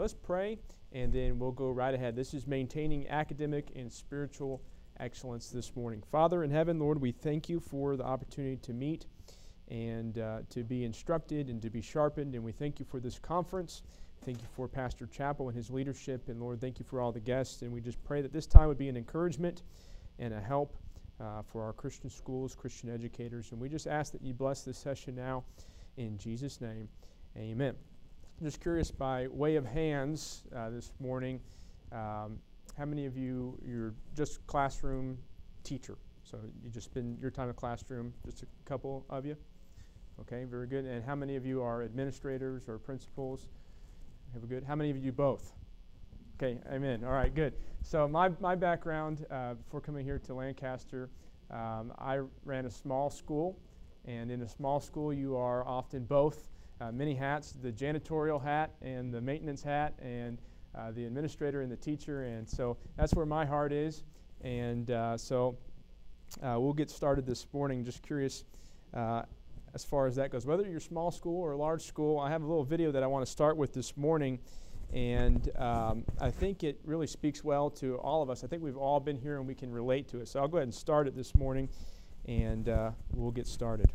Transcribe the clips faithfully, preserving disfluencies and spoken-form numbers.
let's pray, and then we'll go right ahead. This is maintaining academic and spiritual excellence this morning. Father in heaven, Lord, we thank you for the opportunity to meet and uh, to be instructed and to be sharpened, and we thank you for this conference. Thank you for Pastor Chappell and his leadership, and Lord, thank you for all the guests, and we just pray that this time would be an encouragement and a help uh, for our Christian schools, Christian educators, and we just ask that you bless this session now in Jesus' name. Amen. I'm just curious, by way of hands uh, this morning, um, how many of you, you're just classroom teacher? So you just spend your time in classroom, just a couple of you? Okay, very good. And how many of you are administrators or principals? Have a good. How many of you do both? Okay, amen. All right, good. So my, my background, uh, before coming here to Lancaster, um, I ran a small school, and in a small school you are often both uh, many hats, the janitorial hat and the maintenance hat, and uh, the administrator and the teacher, and so that's where my heart is. And uh, so uh, we'll get started this morning. Just curious uh, as far as that goes. Whether you're small school or large school, I have a little video that I want to start with this morning, and um, I think it really speaks well to all of us. I think we've all been here and we can relate to it. So I'll go ahead and start it this morning, and uh, we'll get started.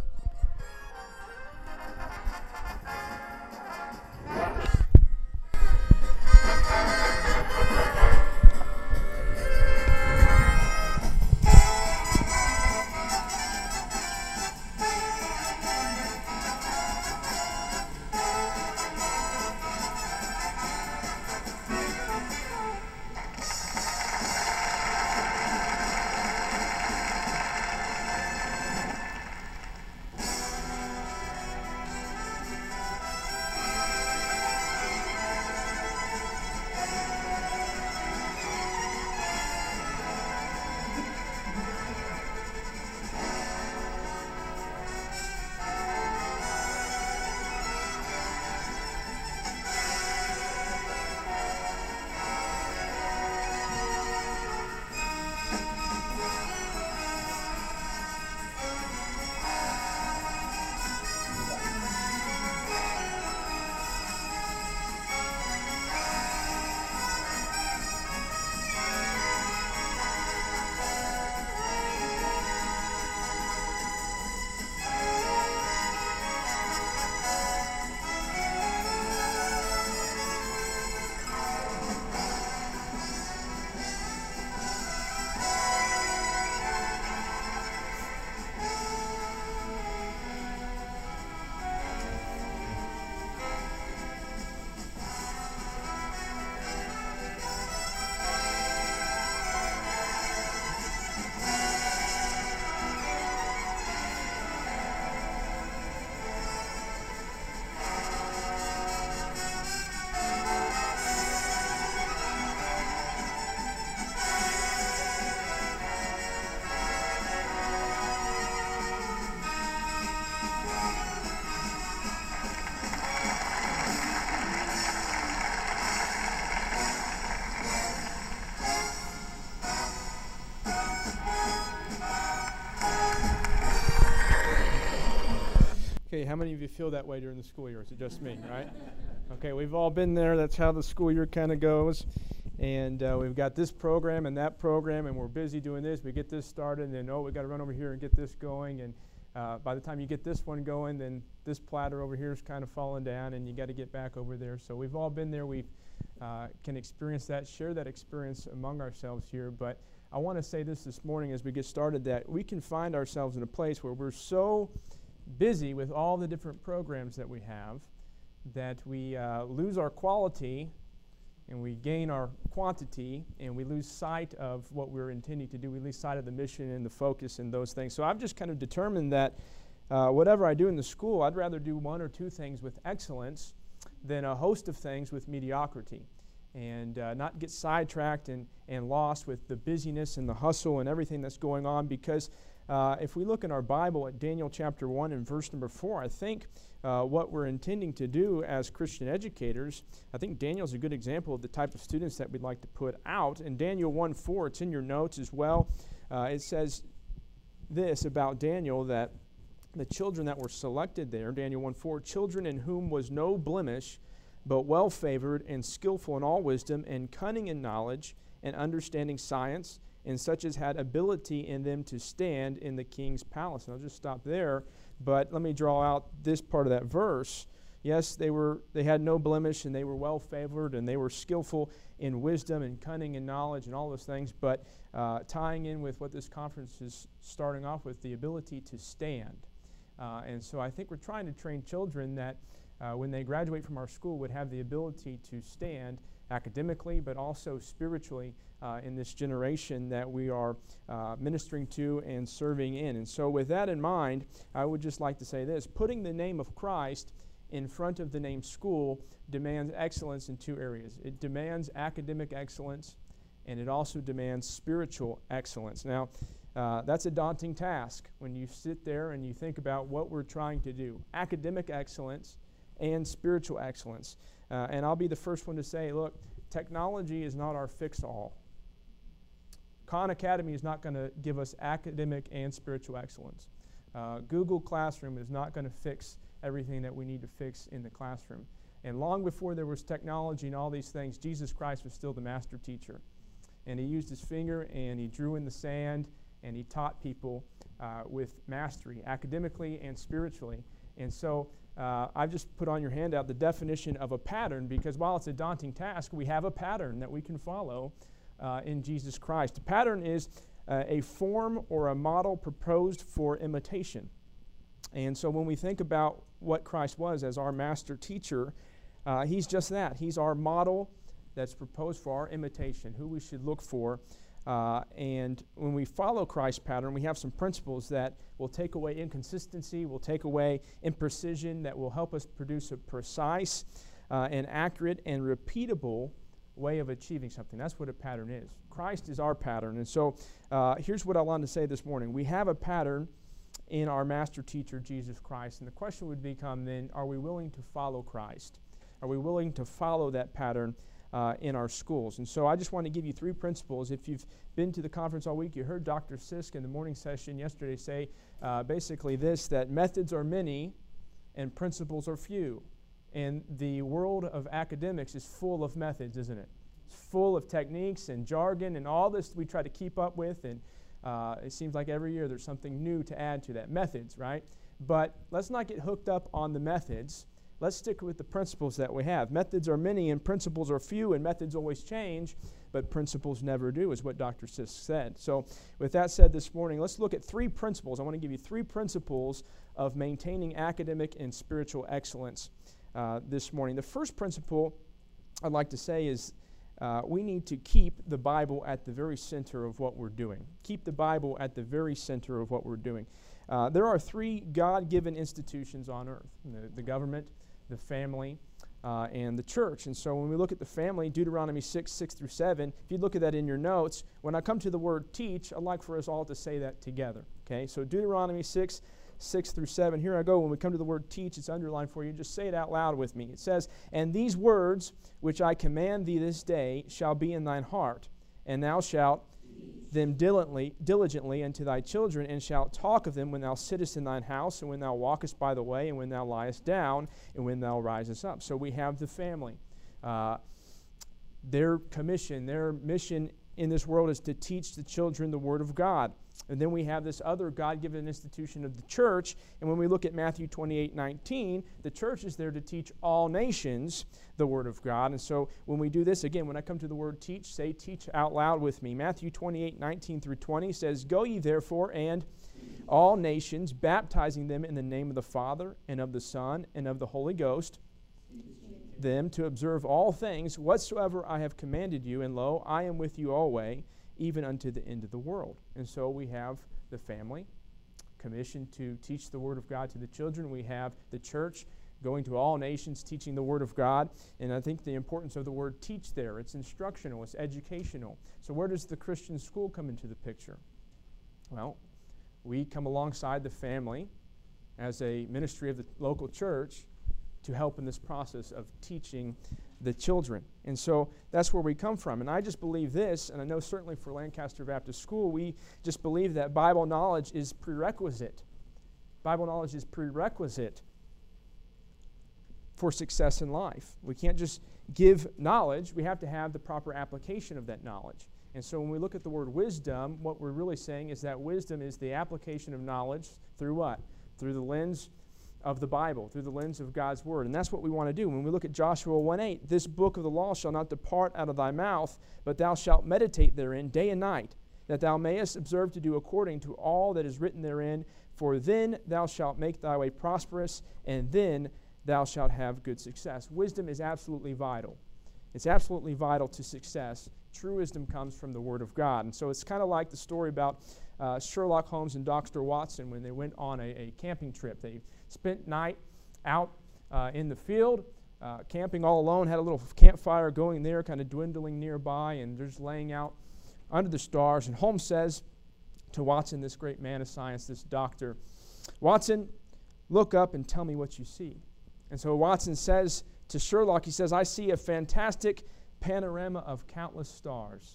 Okay, how many of you feel that way during the school year? Is it just me, right? Okay, we've all been there. That's how the school year kind of goes. And uh, we've got this program and that program, and we're busy doing this. We get this started, and then, oh, we've got to run over here and get this going. And uh, by the time you get this one going, then this platter over here is kind of falling down, and you got to get back over there. So we've all been there. We uh, can experience that, share that experience among ourselves here. But I want to say this this morning as we get started, that we can find ourselves in a place where we're so busy with all the different programs that we have that we uh, lose our quality and we gain our quantity, and we lose sight of what we're intending to do. We lose sight of the mission and the focus and those things. So I've just kind of determined that uh, whatever I do in the school, I'd rather do one or two things with excellence than a host of things with mediocrity, and uh, not get sidetracked and, and lost with the busyness and the hustle and everything that's going on. Because uh, if we look in our Bible at Daniel chapter one and verse number four, I think uh, what we're intending to do as Christian educators, I think Daniel's a good example of the type of students that we'd like to put out. In Daniel one four, it's in your notes as well, uh, it says this about Daniel, that the children that were selected there, Daniel one four, children in whom was no blemish, but well-favored and skillful in all wisdom and cunning in knowledge and understanding science, and such as had ability in them to stand in the king's palace. And I'll just stop there, but let me draw out this part of that verse. Yes, they were they had no blemish, and they were well-favored, and they were skillful in wisdom and cunning in knowledge and all those things, but uh, tying in with what this conference is starting off with, the ability to stand. Uh, and so I think we're trying to train children that uh, when they graduate from our school would have the ability to stand academically, but also spiritually uh, in this generation that we are uh, ministering to and serving in. And so with that in mind, I would just like to say this: putting the name of Christ in front of the name school demands excellence in two areas. It demands academic excellence, and it also demands spiritual excellence. Now, uh, that's a daunting task when you sit there and you think about what we're trying to do. Academic excellence and spiritual excellence. Uh, and I'll be the first one to say, look, technology is not our fix-all. Khan Academy is not going to give us academic and spiritual excellence. Uh, Google Classroom is not going to fix everything that we need to fix in the classroom. And long before there was technology and all these things, Jesus Christ was still the master teacher. And he used his finger and he drew in the sand and he taught people uh, with mastery, academically and spiritually. And so uh, I've just put on your handout the definition of a pattern, because while it's a daunting task, we have a pattern that we can follow uh, in Jesus Christ. A pattern is uh, a form or a model proposed for imitation. And so when we think about what Christ was as our master teacher, uh, he's just that. He's our model that's proposed for our imitation, who we should look for. Uh, and when we follow Christ's pattern, we have some principles that will take away inconsistency, will take away imprecision, that will help us produce a precise uh, and accurate and repeatable way of achieving something. That's what a pattern is. Christ is our pattern. And so uh, here's what I wanted to say this morning. We have a pattern in our master teacher, Jesus Christ. And the question would become then, are we willing to follow Christ? Are we willing to follow that pattern uh, in our schools? And so I just want to give you three principles. If you've been to the conference all week, you heard Doctor Sisk in the morning session yesterday say uh, basically this, that methods are many and principles are few. And the world of academics is full of methods, isn't it? It's full of techniques and jargon and all this we try to keep up with, and Uh, it seems like every year there's something new to add to that. Methods, right? But let's not get hooked up on the methods. Let's stick with the principles that we have. Methods are many and principles are few, and methods always change, but principles never do, is what Doctor Sisk said. So with that said this morning, let's look at three principles. I want to give you three principles of maintaining academic and spiritual excellence uh, this morning. The first principle I'd like to say is Uh, we need to keep the Bible at the very center of what we're doing. Keep the Bible at the very center of what we're doing. Uh, there are three God-given institutions on earth: the, the government, the family, uh, and the church. And so when we look at the family, Deuteronomy six, six through seven, if you look at that in your notes, when I come to the word teach, I'd like for us all to say that together. Okay, so Deuteronomy six, six through seven. Here I go. When we come to the word teach, it's underlined for you. Just say it out loud with me. It says, "And these words which I command thee this day shall be in thine heart, and thou shalt them diligently, diligently unto thy children, and shalt talk of them when thou sittest in thine house, and when thou walkest by the way, and when thou liest down, and when thou risest up." So we have the family. Uh, their commission, their mission in this world is to teach the children the Word of God. And then we have this other God-given institution of the church. And when we look at Matthew twenty-eight, nineteen, the church is there to teach all nations the Word of God. And so when we do this, again, when I come to the word teach, say teach out loud with me. Matthew twenty-eight, nineteen through twenty says, "Go ye therefore and all nations, baptizing them in the name of the Father and of the Son and of the Holy Ghost, them to observe all things whatsoever I have commanded you, and lo, I am with you always, even unto the end of the world." And so we have the family commissioned to teach the Word of God to the children. We have the church going to all nations, teaching the Word of God. And I think the importance of the word teach there, it's instructional, it's educational. So where does the Christian school come into the picture? Well, we come alongside the family as a ministry of the local church to help in this process of teaching the children. And so that's where we come from. And I just believe this, and I know certainly for Lancaster Baptist School, we just believe that Bible knowledge is prerequisite. Bible knowledge is prerequisite for success in life. We can't just give knowledge. We have to have the proper application of that knowledge. And so when we look at the word wisdom, what we're really saying is that wisdom is the application of knowledge through what? Through the lens of the Bible, through the lens of God's Word. And that's what we want to do. When we look at Joshua one eight, this book of the law shall not depart out of thy mouth, but thou shalt meditate therein day and night, that thou mayest observe to do according to all that is written therein. For then thou shalt make thy way prosperous, and then thou shalt have good success. Wisdom is absolutely vital. It's absolutely vital to success. True wisdom comes from the Word of God. And so it's kind of like the story about uh, Sherlock Holmes and Doctor Watson when they went on a, a camping trip. They spent night out uh, in the field, uh, camping all alone, had a little campfire going there, kind of dwindling nearby, and they're just laying out under the stars. And Holmes says to Watson, this great man of science, this doctor, Watson, look up and tell me what you see. And so Watson says to Sherlock, he says, I see a fantastic panorama of countless stars.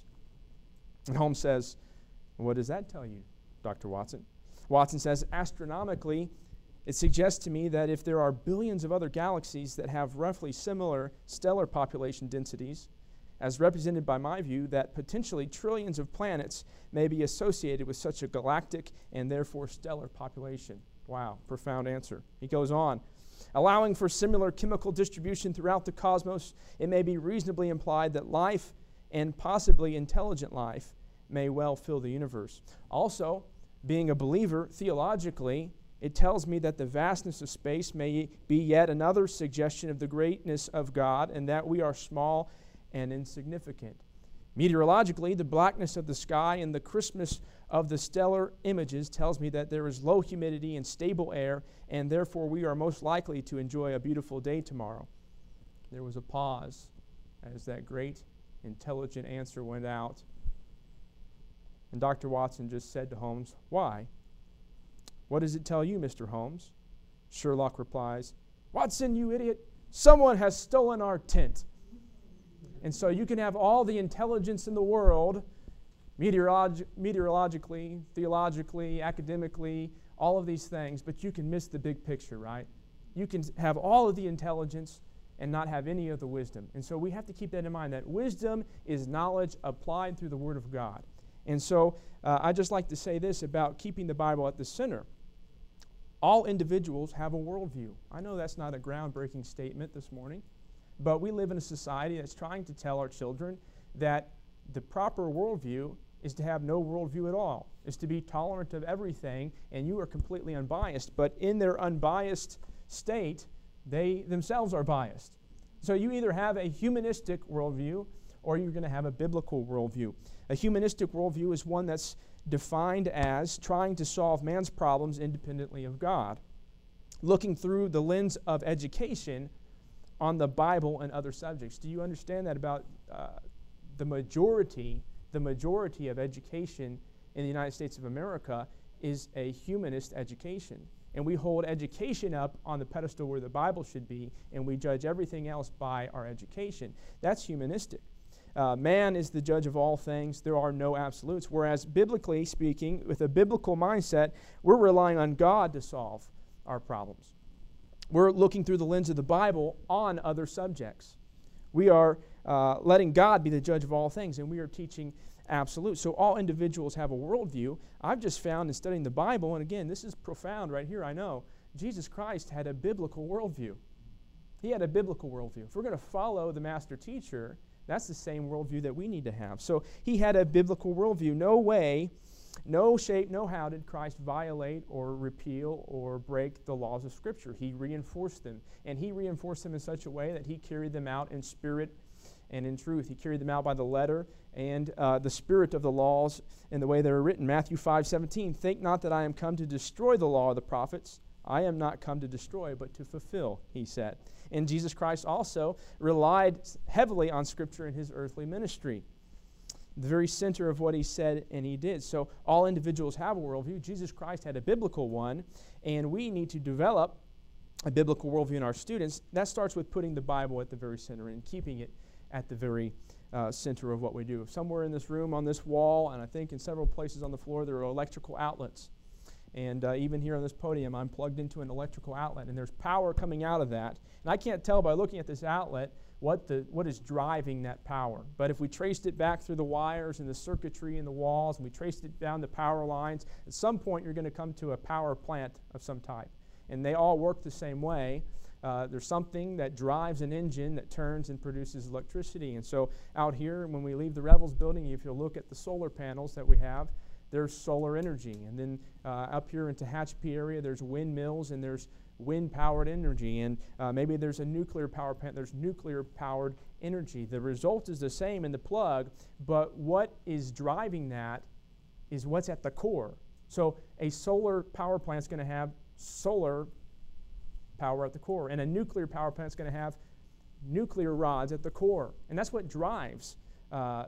And Holmes says, what does that tell you, Doctor Watson? Watson says, astronomically, it suggests to me that if there are billions of other galaxies that have roughly similar stellar population densities, as represented by my view, that potentially trillions of planets may be associated with such a galactic and therefore stellar population. Wow, profound answer. He goes on. Allowing for similar chemical distribution throughout the cosmos, it may be reasonably implied that life, and possibly intelligent life, may well fill the universe. Also, being a believer theologically, it tells me that the vastness of space may be yet another suggestion of the greatness of God, and that we are small and insignificant. Meteorologically, the blackness of the sky and the crispness of the stellar images tells me that there is low humidity and stable air, and therefore we are most likely to enjoy a beautiful day tomorrow. There was a pause as that great, intelligent answer went out. And Doctor Watson just said to Holmes, why? What does it tell you, Mister Holmes? Sherlock replies, Watson, you idiot, someone has stolen our tent. And so you can have all the intelligence in the world, meteorolog- meteorologically, theologically, academically, all of these things, but you can miss the big picture, right? You can have all of the intelligence and not have any of the wisdom. And so we have to keep that in mind, that wisdom is knowledge applied through the Word of God. And so uh, I just like to say this about keeping the Bible at the center. All individuals have a worldview. I know that's not a groundbreaking statement this morning, but we live in a society that's trying to tell our children that the proper worldview is to have no worldview at all, is to be tolerant of everything, and you are completely unbiased. But in their unbiased state, they themselves are biased. So you either have a humanistic worldview or you're going to have a biblical worldview. A humanistic worldview is one that's defined as trying to solve man's problems independently of God, looking through the lens of education on the Bible and other subjects. Do you understand that about uh, the majority, the majority of education in the United States of America is a humanist education? And we hold education up on the pedestal where the Bible should be, and we judge everything else by our education. That's humanistic. Uh, man is the judge of all things. There are no absolutes. Whereas biblically speaking, with a biblical mindset, we're relying on God to solve our problems. We're looking through the lens of the Bible on other subjects. We are uh, letting God be the judge of all things, and we are teaching absolute. So all individuals have a worldview. I've just found in studying the Bible, and again, this is profound right here, I know, Jesus Christ had a biblical worldview. He had a biblical worldview. If we're going to follow the master teacher, that's the same worldview that we need to have. So he had a biblical worldview. No way, no shape, no how did Christ violate or repeal or break the laws of Scripture. He reinforced them. And he reinforced them in such a way that he carried them out in spirit and in truth. He carried them out by the letter and uh, the spirit of the laws in the way they were written. Matthew five seventeen, think not that I am come to destroy the law of the prophets. I am not come to destroy, but to fulfill, he said. And Jesus Christ also relied heavily on Scripture in his earthly ministry, the very center of what he said and he did. So all individuals have a worldview. Jesus Christ had a biblical one, and we need to develop a biblical worldview in our students. That starts with putting the Bible at the very center and keeping it at the very uh, center of what we do. Somewhere in this room, on this wall, and I think in several places on the floor, there are electrical outlets. And uh, even here on this podium, I'm plugged into an electrical outlet, and there's power coming out of that. And I can't tell by looking at this outlet what the what is driving that power. But if we traced it back through the wires and the circuitry and the walls, and we traced it down the power lines, at some point you're going to come to a power plant of some type. And they all work the same way. Uh, there's something that drives an engine that turns and produces electricity. And so out here, when we leave the Revels building, if you look at the solar panels that we have, there's solar energy. And then uh, up here in Tehachapi area, there's windmills and there's wind-powered energy. And uh, maybe there's a nuclear power plant, there's nuclear-powered energy. The result is the same in the plug, but what is driving that is what's at the core. So a solar power plant is going to have solar power at the core, and a nuclear power plant is going to have nuclear rods at the core. And that's what drives uh,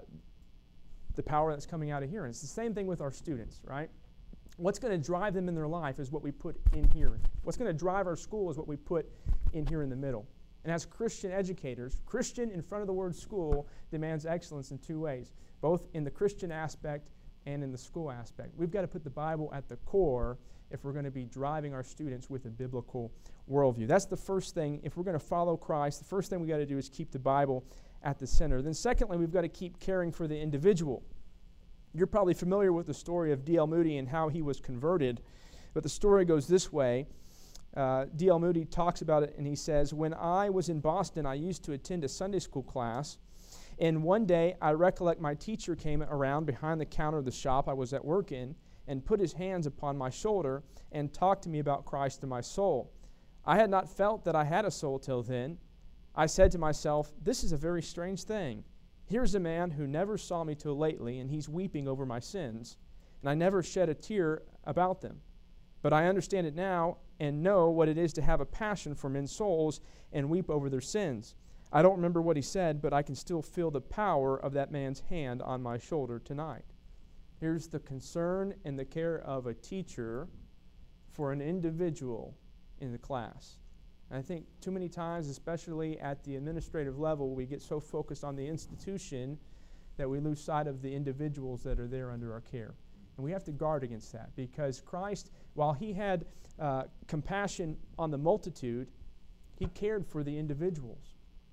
the power that's coming out of here. And it's the same thing with our students, right? What's going to drive them in their life is what we put in here. What's going to drive our school is what we put in here in the middle. And as Christian educators, Christian in front of the word school demands excellence in two ways, both in the Christian aspect and in the school aspect. We've got to put the Bible at the core if we're going to be driving our students with a biblical worldview. That's the first thing. If we're going to follow Christ, the first thing we've got to do is keep the Bible at the center. Then secondly, we've got to keep caring for the individual. You're probably familiar with the story of D L Moody and how he was converted, but the story goes this way. Uh, D L Moody talks about it, and he says, "When I was in Boston, I used to attend a Sunday school class, and one day I recollect my teacher came around behind the counter of the shop I was at work in and put his hands upon my shoulder and talked to me about Christ and my soul. I had not felt that I had a soul till then. I said to myself, this is a very strange thing. Here's a man who never saw me till lately, and he's weeping over my sins, and I never shed a tear about them. But I understand it now and know what it is to have a passion for men's souls and weep over their sins. I don't remember what he said, but I can still feel the power of that man's hand on my shoulder tonight." Here's the concern and the care of a teacher for an individual in the class. And I think too many times, especially at the administrative level, we get so focused on the institution that we lose sight of the individuals that are there under our care. And we have to guard against that, because Christ, while he had uh, compassion on the multitude, he cared for the individuals.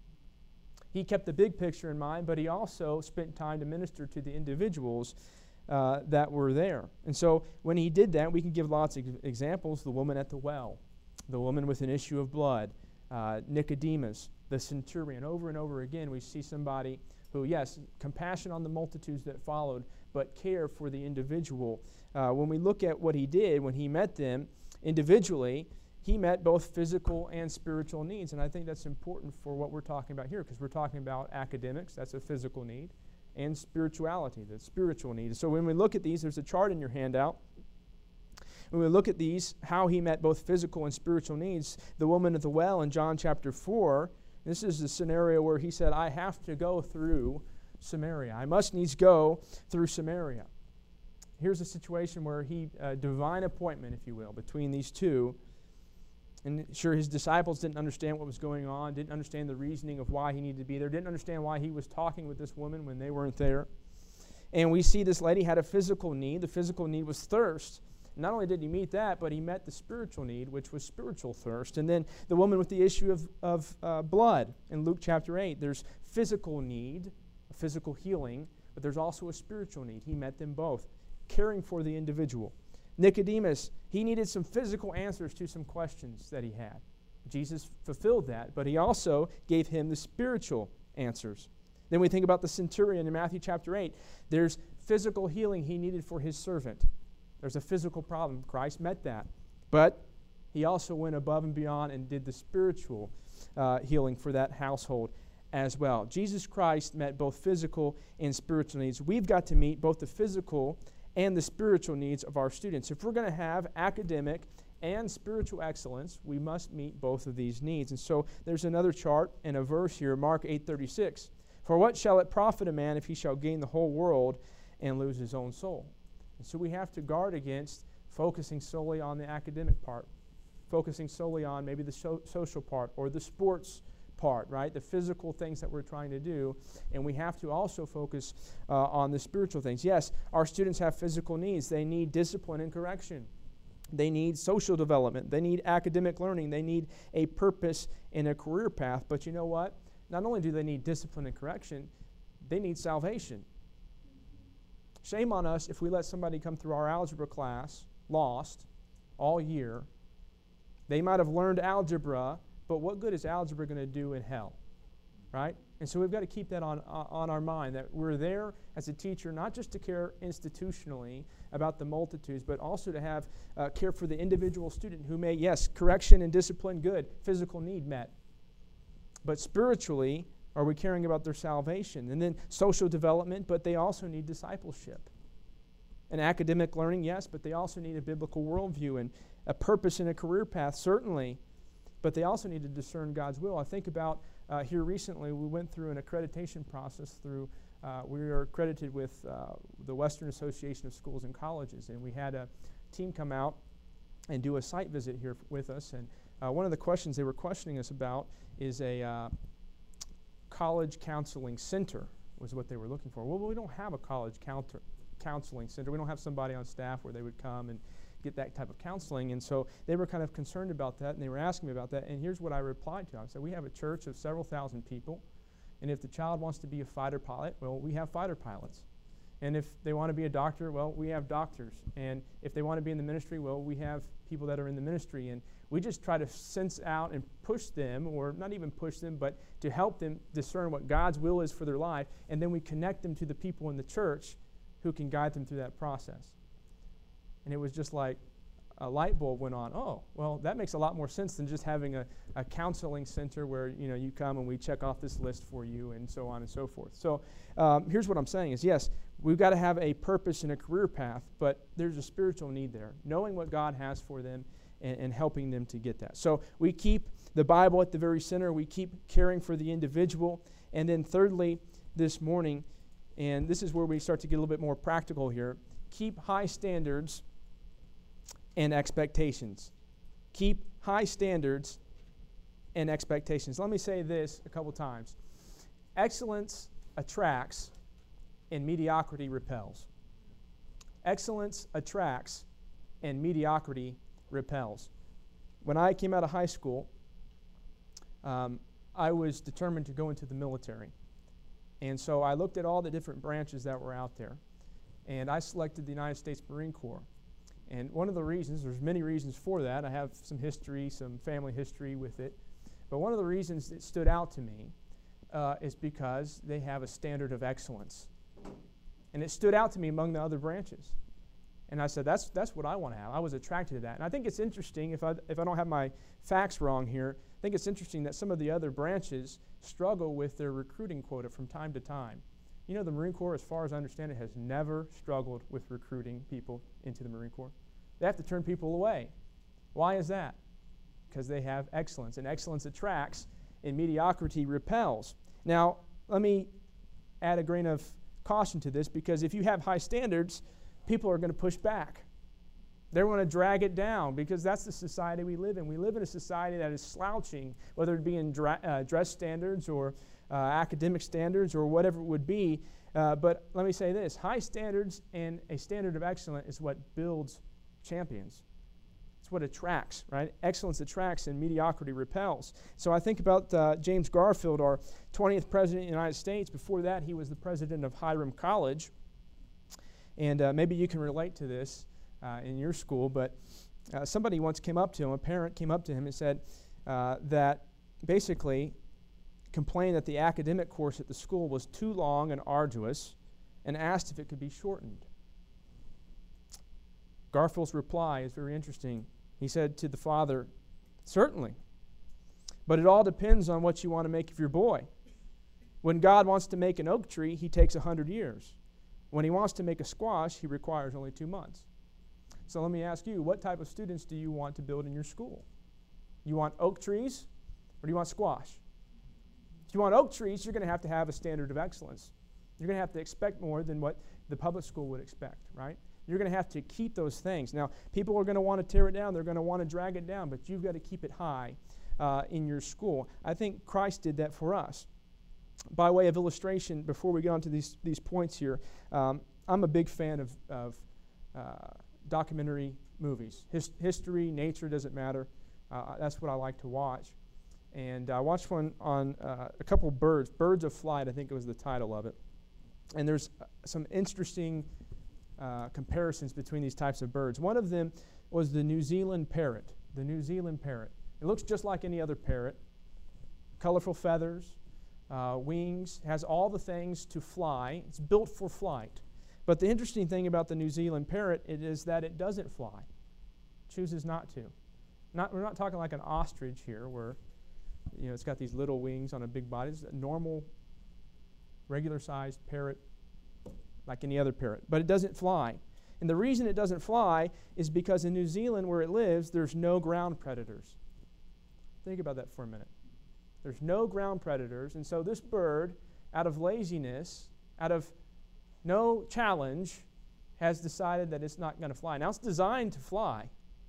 He kept the big picture in mind, but he also spent time to minister to the individuals uh, that were there. And so when he did that, we can give lots of examples. The woman at the well, the woman with an issue of blood, uh, Nicodemus, the centurion. Over and over again, we see somebody who, yes, compassion on the multitudes that followed, but care for the individual. Uh, when we look at what he did, when he met them individually, he met both physical and spiritual needs. And I think that's important for what we're talking about here, because we're talking about academics, that's a physical need, and spirituality, the spiritual need. So when we look at these, there's a chart in your handout. When we look at these, how he met both physical and spiritual needs, the woman at the well in John chapter four, this is the scenario where he said, I have to go through Samaria. I must needs go through Samaria. Here's a situation where he, uh, divine appointment, if you will, between these two. And sure, his disciples didn't understand what was going on, didn't understand the reasoning of why he needed to be there, didn't understand why he was talking with this woman when they weren't there. And we see this lady had a physical need. The physical need was thirst. Not only did he meet that, but he met the spiritual need, which was spiritual thirst. And then the woman with the issue of, of uh, blood in Luke chapter eight. There's physical need, a physical healing, but there's also a spiritual need. He met them both, caring for the individual. Nicodemus, he needed some physical answers to some questions that he had. Jesus fulfilled that, but he also gave him the spiritual answers. Then we think about the centurion in Matthew chapter eight. There's physical healing he needed for his servant. There's a physical problem. Christ met that. But he also went above and beyond and did the spiritual uh, healing for that household as well. Jesus Christ met both physical and spiritual needs. We've got to meet both the physical and the spiritual needs of our students. If we're going to have academic and spiritual excellence, we must meet both of these needs. And so there's another chart and a verse here, Mark eight thirty-six. For what shall it profit a man if he shall gain the whole world and lose his own soul? And so we have to guard against focusing solely on the academic part, focusing solely on maybe the so- social part or the sports part, right? The physical things that we're trying to do. And we have to also focus uh, on the spiritual things. Yes, our students have physical needs. They need discipline and correction. They need social development. They need academic learning. They need a purpose and a career path. But you know what? Not only do they need discipline and correction, they need salvation. Shame on us if we let somebody come through our algebra class lost all year. They might have learned algebra, but what good is algebra going to do in hell? Right? And so we've got to keep that on, uh, on our mind, that we're there as a teacher not just to care institutionally about the multitudes, but also to have uh, care for the individual student who may, yes, correction and discipline, good, physical need met. But spiritually, are we caring about their salvation? And then social development, but they also need discipleship. And academic learning, yes, but they also need a biblical worldview and a purpose and a career path, certainly. But they also need to discern God's will. I think about uh, here recently, we went through an accreditation process through, uh, we are accredited with uh, the Western Association of Schools and Colleges, and we had a team come out and do a site visit here f- with us. And uh, one of the questions they were questioning us about is a uh, college counseling center was what they were looking for. Well, we don't have a college counter, counseling center. We don't have somebody on staff where they would come and get that type of counseling. And so they were kind of concerned about that, and they were asking me about that. And here's what I replied to them. I said, we have a church of several thousand people, and if the child wants to be a fighter pilot, well, we have fighter pilots. And if they want to be a doctor, well, we have doctors. And if they want to be in the ministry, well, we have people that are in the ministry. And we just try to sense out and push them, or not even push them, but to help them discern what God's will is for their life. And then we connect them to the people in the church who can guide them through that process. And it was just like a light bulb went on. Oh, well, that makes a lot more sense than just having a, a counseling center where, you know, you come and we check off this list for you and so on and so forth. So um, here's what I'm saying is, yes, we've got to have a purpose and a career path, but there's a spiritual need there, knowing what God has for them and, and helping them to get that. So we keep the Bible at the very center. We keep caring for the individual. And then thirdly, this morning, and this is where we start to get a little bit more practical here, keep high standards and expectations. Keep high standards and expectations. Let me say this a couple times. Excellence attracts and mediocrity repels. Excellence attracts and mediocrity repels. When I came out of high school, um, I was determined to go into the military. And so I looked at all the different branches that were out there, and I selected the United States Marine Corps. And one of the reasons, there's many reasons for that. I have some history, some family history with it. But one of the reasons that stood out to me uh, is because they have a standard of excellence. And it stood out to me among the other branches. And I said, that's that's what I want to have. I was attracted to that. And I think it's interesting, if I, if I don't have my facts wrong here, I think it's interesting that some of the other branches struggle with their recruiting quota from time to time. You know, the Marine Corps, as far as I understand it, has never struggled with recruiting people into the Marine Corps. They have to turn people away. Why is that? Because they have excellence, and excellence attracts, and mediocrity repels. Now, let me add a grain of caution to this, because if you have high standards, people are going to push back. They're going to drag it down, because that's the society we live in. We live in a society that is slouching, whether it be in dra- uh, dress standards or uh, academic standards or whatever it would be. Uh, but let me say this, high standards and a standard of excellence is what builds champions. It's what attracts, right? Excellence attracts and mediocrity repels. So I think about uh, James Garfield, our twentieth president of the United States. Before that, he was the president of Hiram College. And uh, maybe you can relate to this uh, in your school, but uh, somebody once came up to him, a parent came up to him and said uh, that basically complained that the academic course at the school was too long and arduous and asked if it could be shortened. Garfield's reply is very interesting. He said to the father, certainly, but it all depends on what you want to make of your boy. When God wants to make an oak tree, he takes a hundred years. When he wants to make a squash, he requires only two months. So let me ask you, what type of students do you want to build in your school? You want oak trees, or do you want squash? If you want oak trees, you're going to have to have a standard of excellence. You're going to have to expect more than what the public school would expect, right? You're going to have to keep those things. Now, people are going to want to tear it down. They're going to want to drag it down, but you've got to keep it high uh, in your school. I think Christ did that for us. By way of illustration, before we get on to these, these points here, um, I'm a big fan of, of uh, documentary movies. His, history, nature, doesn't matter. Uh, that's what I like to watch. And I watched one on uh, a couple birds, Birds of Flight, I think it was the title of it. And there's uh, some interesting uh, comparisons between these types of birds. One of them was the New Zealand parrot. The New Zealand parrot. It looks just like any other parrot. Colorful feathers, uh, wings, has all the things to fly. It's built for flight. But the interesting thing about the New Zealand parrot it is that it doesn't fly. It chooses not to. Not, we're not talking like an ostrich here where you know, it's got these little wings on a big body. It's a normal, regular-sized parrot like any other parrot. But it doesn't fly. And the reason it doesn't fly is because in New Zealand, where it lives, there's no ground predators. Think about that for a minute. There's no ground predators. And so this bird, out of laziness, out of no challenge, has decided that it's not going to fly. Now, it's designed to fly,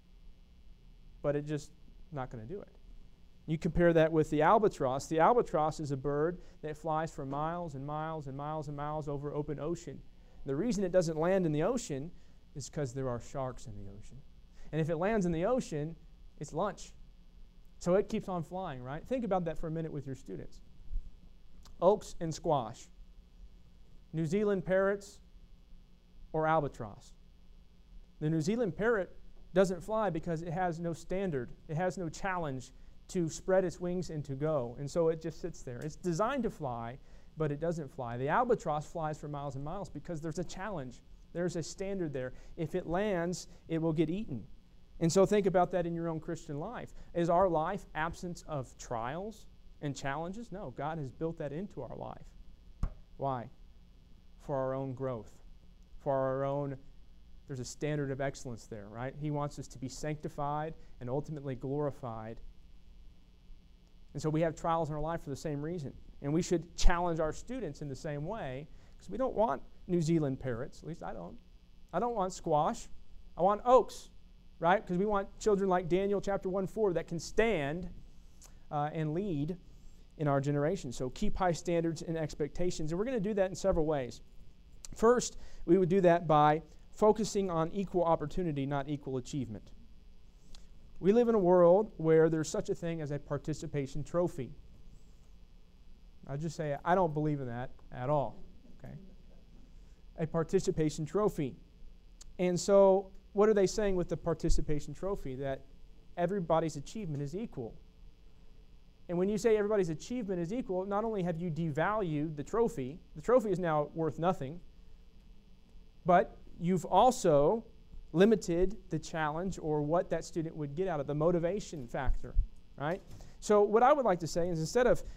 but it's just not going to do it. You compare that with the albatross. The albatross is a bird that flies for miles and miles and miles and miles over open ocean. The reason it doesn't land in the ocean is because there are sharks in the ocean. And if it lands in the ocean, it's lunch. So it keeps on flying, right? Think about that for a minute with your students. Oaks and squash. New Zealand parrots or albatross. The New Zealand parrot doesn't fly because it has no standard. It has no challenge to spread its wings and to go. And so it just sits there. It's designed to fly, but it doesn't fly. The albatross flies for miles and miles because there's a challenge. There's a standard there. If it lands, it will get eaten. And so think about that in your own Christian life. Is our life absence of trials and challenges? No, God has built that into our life. Why? For our own growth. For our own, there's a standard of excellence there, right? He wants us to be sanctified and ultimately glorified. And so we have trials in our life for the same reason. And we should challenge our students in the same way because we don't want New Zealand parrots. At least I don't. I don't want squash. I want oaks, right? Because we want children like Daniel chapter one four that can stand uh, and lead in our generation. So keep high standards and expectations. And we're going to do that in several ways. First, we would do that by focusing on equal opportunity, not equal achievement. We live in a world where there's such a thing as a participation trophy. I'll just say I don't believe in that at all. Okay, a participation trophy. And so what are they saying with the participation trophy? That everybody's achievement is equal. And when you say everybody's achievement is equal, not only have you devalued the trophy, the trophy is now worth nothing, but you've also limited the challenge or what that student would get out of the motivation factor, right? So what I would like to say is instead of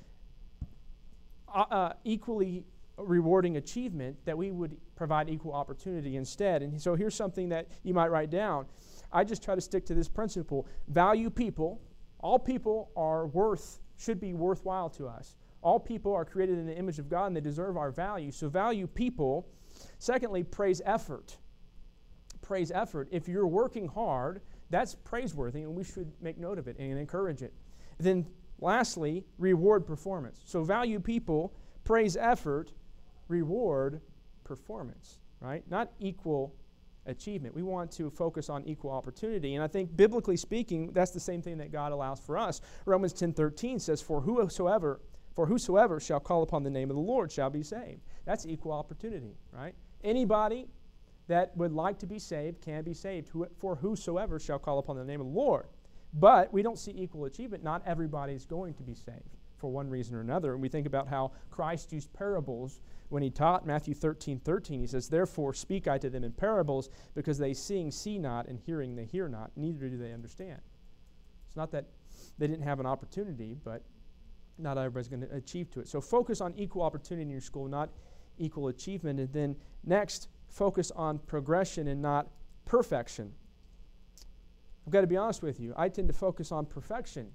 uh, uh, equally rewarding achievement, that we would provide equal opportunity instead. And so here's something that you might write down. I just try to stick to this principle. Value people. All people are worth, should be worthwhile to us. All people are created in the image of God and they deserve our value. So value people. Secondly, praise effort. Praise effort. If you're working hard, that's praiseworthy and we should make note of it and encourage it. Then lastly, reward performance. So value people, praise effort, reward performance, right? Not equal achievement. We want to focus on equal opportunity. And I think biblically speaking, that's the same thing that God allows for us. Romans ten thirteen says, For whosoever, for whosoever shall call upon the name of the Lord shall be saved. That's equal opportunity, right? Anybody that would like to be saved can be saved. For whosoever shall call upon the name of the Lord. But we don't see equal achievement. Not everybody is going to be saved for one reason or another. And we think about how Christ used parables when he taught. Matthew thirteen thirteen, he says, Therefore speak I to them in parables, because they seeing see not, and hearing they hear not, neither do they understand. It's not that they didn't have an opportunity, but not everybody's going to achieve to it. So focus on equal opportunity in your school, not equal achievement. And then next, focus on progression and not perfection. I've got to be honest with you. I tend to focus on perfection.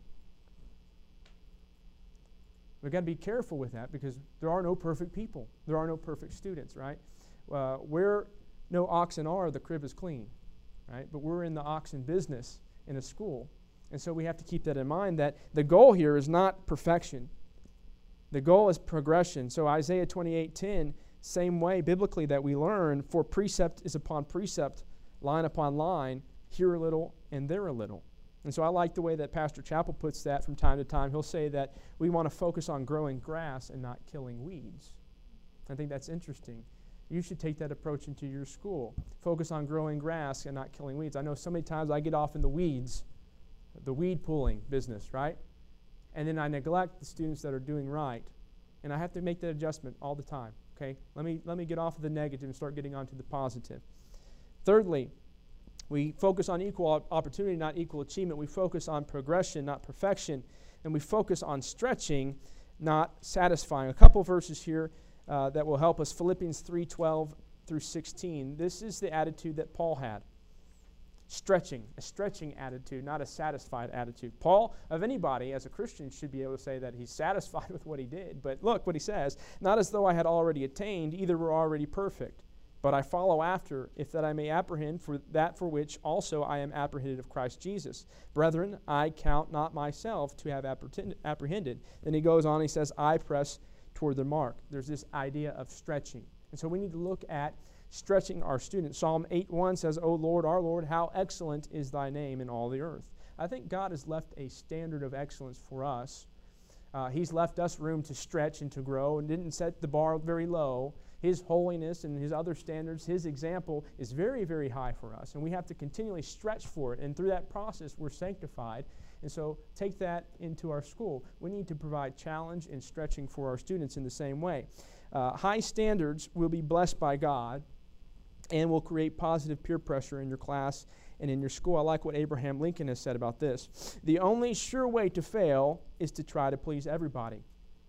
We've got to be careful with that because there are no perfect people. There are no perfect students, right? Uh, where no oxen are, the crib is clean, right? But we're in the oxen business in a school. And so we have to keep that in mind that the goal here is not perfection. The goal is progression. So Isaiah twenty-eight ten, same way biblically that we learn, for precept is upon precept, line upon line, here a little and there a little. And so I like the way that Pastor Chappell puts that from time to time. He'll say that we want to focus on growing grass and not killing weeds. I think that's interesting. You should take that approach into your school. Focus on growing grass and not killing weeds. I know so many times I get off in the weeds, the weed pulling business, right? And then I neglect the students that are doing right. And I have to make that adjustment all the time, okay? Let me, let me get off of the negative and start getting onto the positive. Thirdly, we focus on equal opportunity, not equal achievement. We focus on progression, not perfection. And we focus on stretching, not satisfying. A couple verses here uh, that will help us. Philippians three twelve through sixteen. This is the attitude that Paul had. Stretching, a stretching attitude, not a satisfied attitude. Paul, of anybody, as a Christian, should be able to say that he's satisfied with what he did. But look what he says. Not as though I had already attained, either were already perfect. But I follow after, if that I may apprehend for that for which also I am apprehended of Christ Jesus. Brethren, I count not myself to have apprehended. Then he goes on, he says, I press toward the mark. There's this idea of stretching. And so we need to look at stretching our students. Psalm eight one says, O Lord, our Lord, how excellent is thy name in all the earth. I think God has left a standard of excellence for us. Uh, he's left us room to stretch and to grow and didn't set the bar very low. His holiness and his other standards, his example is very, very high for us. And we have to continually stretch for it. And through that process, we're sanctified. And so take that into our school. We need to provide challenge and stretching for our students in the same way. Uh, high standards will be blessed by God and will create positive peer pressure in your class and in your school. I like what Abraham Lincoln has said about this. The only sure way to fail is to try to please everybody.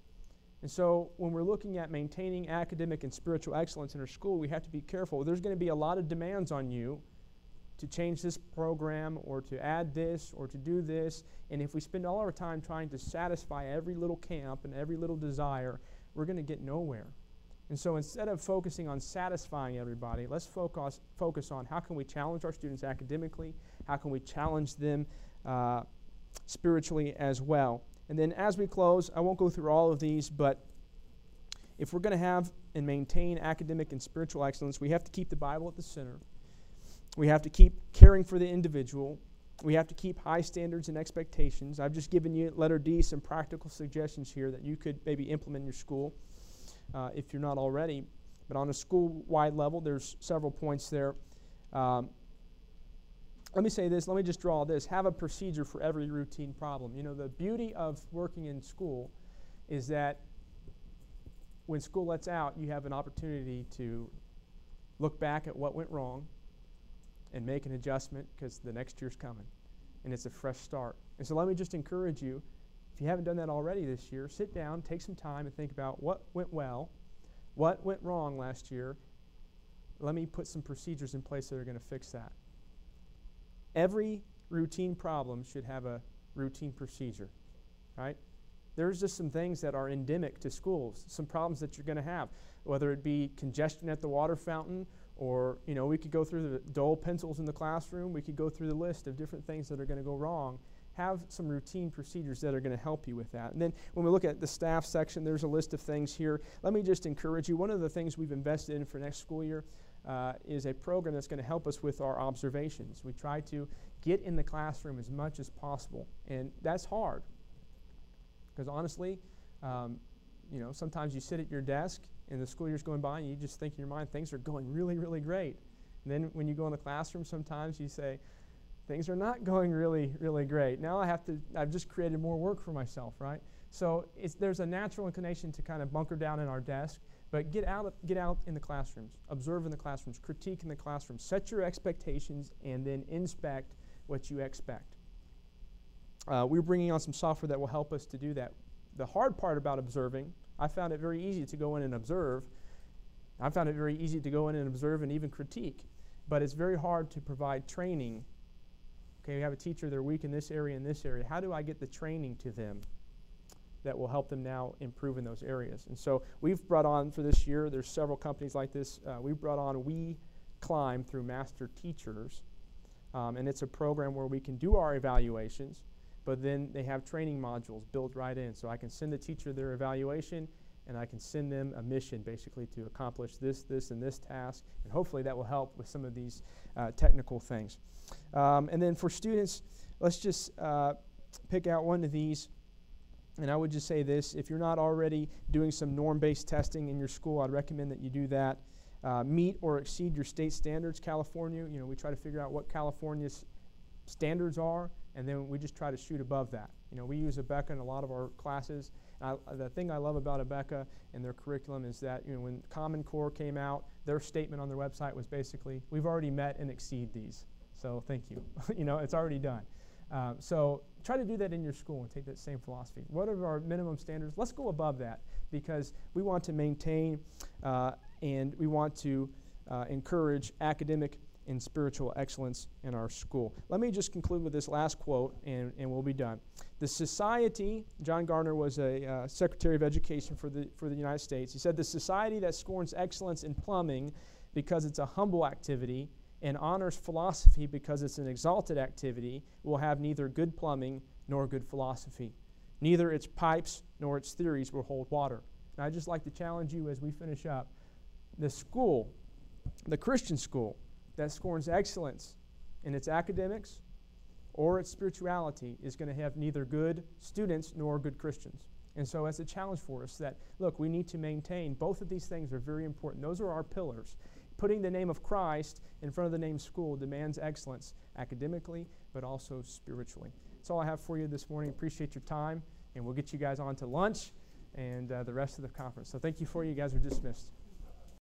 And so when we're looking at maintaining academic and spiritual excellence in our school, we have to be careful. There's going to be a lot of demands on you to change this program or to add this or to do this. And if we spend all our time trying to satisfy every little camp and every little desire, we're going to get nowhere. And so instead of focusing on satisfying everybody, let's focus, focus on how can we challenge our students academically, how can we challenge them uh, spiritually as well. And then as we close, I won't go through all of these, but if we're going to have and maintain academic and spiritual excellence, we have to keep the Bible at the center. We have to keep caring for the individual. We have to keep high standards and expectations. I've just given you, letter D, some practical suggestions here that you could maybe implement in your school uh, if you're not already. But on a school-wide level, there's several points there. Um, Let me say this, let me just draw this. Have a procedure for every routine problem. You know, the beauty of working in school is that when school lets out, you have an opportunity to look back at what went wrong and make an adjustment because the next year's coming and it's a fresh start. And so let me just encourage you, if you haven't done that already this year, sit down, take some time and think about what went well, what went wrong last year. Let me put some procedures in place that are going to fix that. Every routine problem should have a routine procedure, right? There's just some things that are endemic to schools, some problems that you're going to have, whether it be congestion at the water fountain or, you know, we could go through the dull pencils in the classroom. We could go through the list of different things that are going to go wrong. Have some routine procedures that are going to help you with that. And then when we look at the staff section, there's a list of things here. Let me just encourage you. One of the things we've invested in for next school year Uh, is a program that's going to help us with our observations. We try to get in the classroom as much as possible, and that's hard because honestly, um, you know, sometimes you sit at your desk and the school year's going by and you just think in your mind things are going really, really great. And then when you go in the classroom, sometimes you say, things are not going really, really great. Now I have to, I've just created more work for myself, right? So it's, there's a natural inclination to kind of bunker down in our desk. But get out, get out in the classrooms, observe in the classrooms, critique in the classrooms, set your expectations, and then inspect what you expect. Uh, we're bringing on some software that will help us to do that. The hard part about observing, I found it very easy to go in and observe. I found it very easy to go in and observe and even critique. But it's very hard to provide training. Okay, we have a teacher, they're weak in this area and this area. How do I get the training to them that will help them now improve in those areas? And so we've brought on for this year, there's several companies like this, uh, we've brought on We Climb through Master Teachers, um, and it's a program where we can do our evaluations, but then they have training modules built right in. So I can send the teacher their evaluation, and I can send them a mission basically to accomplish this, this, and this task, and hopefully that will help with some of these uh, technical things. Um, and then for students, let's just uh, pick out one of these. And I would just say this: if you're not already doing some norm-based testing in your school, I'd recommend that you do that. Uh, meet or exceed your state standards. California, you know, we try to figure out what California's standards are, and then we just try to shoot above that. You know, we use Abeka in a lot of our classes. And I, the thing I love about Abeka and their curriculum is that, you know, when Common Core came out, their statement on their website was basically, we've already met and exceed these. So thank you. You know, it's already done. Um, so try to do that in your school and take that same philosophy. What are our minimum standards? Let's go above that, because we want to maintain uh, and we want to uh, encourage academic and spiritual excellence in our school. Let me just conclude with this last quote, and, and we'll be done. The society, John Gardner was a uh, Secretary of Education for the, for the United States. He said, the society that scorns excellence in plumbing because it's a humble activity and honors philosophy because it's an exalted activity will have neither good plumbing nor good philosophy. Neither its pipes nor its theories will hold water. And I'd just like to challenge you as we finish up. The school, the Christian school, that scorns excellence in its academics or its spirituality is going to have neither good students nor good Christians. And so it's a challenge for us that, look, we need to maintain both of these things are very important. Those are our pillars. Putting the name of Christ in front of the name school demands excellence academically, but also spiritually. That's all I have for you this morning. Appreciate your time, and we'll get you guys on to lunch and uh, the rest of the conference. So thank you for you. You guys are dismissed.